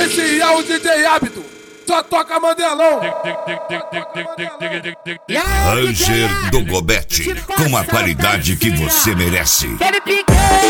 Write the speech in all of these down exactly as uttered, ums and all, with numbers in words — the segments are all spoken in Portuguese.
Esse é o D J Hábito, só toca Mandelão. Ranger Dogobert, com a qualidade que você merece. Quero pique.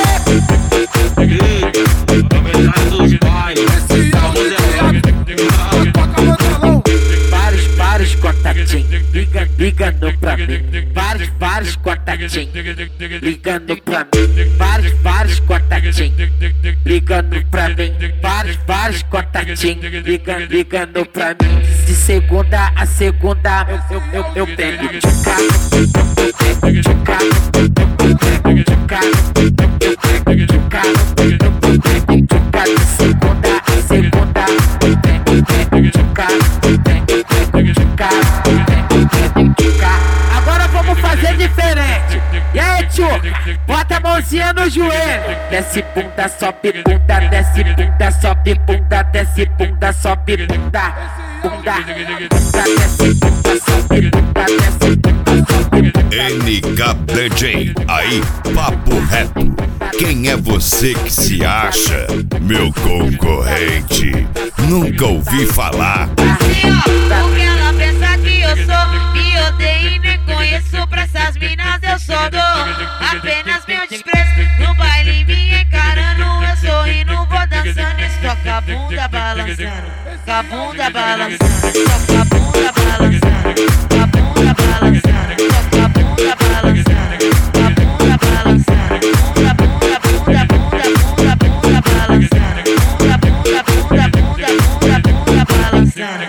Esse é o D J Hábito, só toca Mandelão. Vários, vários contatinhos liga, ligando pra mim. Vários, vários contatinhos ligando pra mim. Vários, vários contatinhos ligando pra mim. Vários, vários contatinhos ligando, ligando pra mim. De segunda a segunda eu, eu, eu, eu pego de carro, eu pego de carro, eu pego de carro, eu pego de carro, eu pego de carro. De segunda a segunda eu pego, pego de carro, eu pego de carro, eu pego de carro. Agora vamos fazer diferente. E aí, tio, bota a mãozinha no joelho. Desce bunda, sobe bunda, desce bunda, sobe bunda, desce bunda, sobe bunda. Bunda, bunda, desce bunda, sobe bunda, desce bunda, sobe bunda. N K D J, aí, papo reto. Quem é você que se acha? Meu concorrente, nunca ouvi falar. Assim, ó, o que ela pensa que eu sou, me odeio e nem conheço. Pra essas minas eu só dou apenas meu desprezo. No baile me encarando, eu sorrindo, vou dançando. Só com a bunda balançando, com a bunda balançando, só com a bunda balançando, com a bunda balançando, só com a bunda balançando, com a bunda balançando, bunda, bunda, bunda, bunda, bunda, bunda balançando, bunda, bunda, bunda, bunda, bunda, bunda balançando.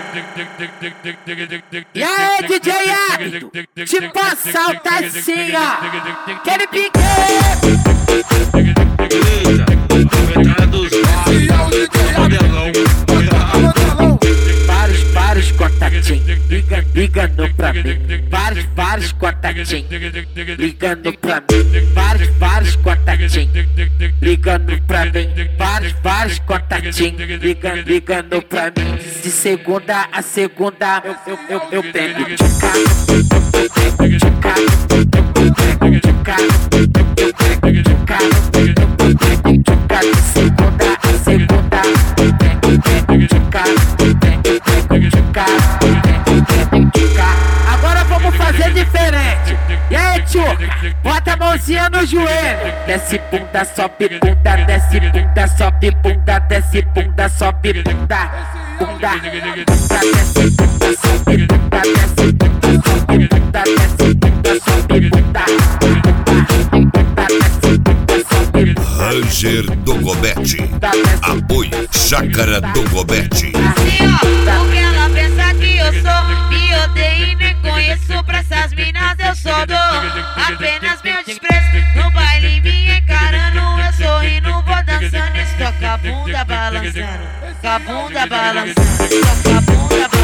E aí, D J Hábito, tipo a saltacinha. Quero pique. Esse é o D J Hábito, só toca Mandelão. Vários, vários contatinhos liga, ligando pra mim. Vários, vários contatinhos ligando pra mim. Vários, vários contatinhos ligando pra mim. Vários, vários contatinhos ligando, ligando pra mim. De segunda a segunda eu, eu, eu, eu pego de carro, eu pego de carro, eu pego de carro, eu pego de carro, eu pego de carro. De segunda a segunda eu pego, pego de carro, eu pego, pego de carro, eu pego de carro. Agora vamos fazer diferente. E aí, tio, bota a mãozinha no joelho. Desce bunda, sobe bunda, desce bunda, sobe bunda, desce bunda, sobe bunda. Bunda, bunda, desce bunda, sobe bunda, desce bunda, sobe bunda, desce bunda, sobe bunda. Bunda, desce bunda, sobe bunda. Ranger Dogobert, apoio Chácara Dogobert. Assim, ó, o que ela pensa que eu sou, me odeio e nem conheço. Pra essas minas eu só dou apenas meu desprezo. No baile me encarando, eu sorrindo, vou dançando. Só com a bunda balançando, com a bunda balançando, só com a bunda balançando.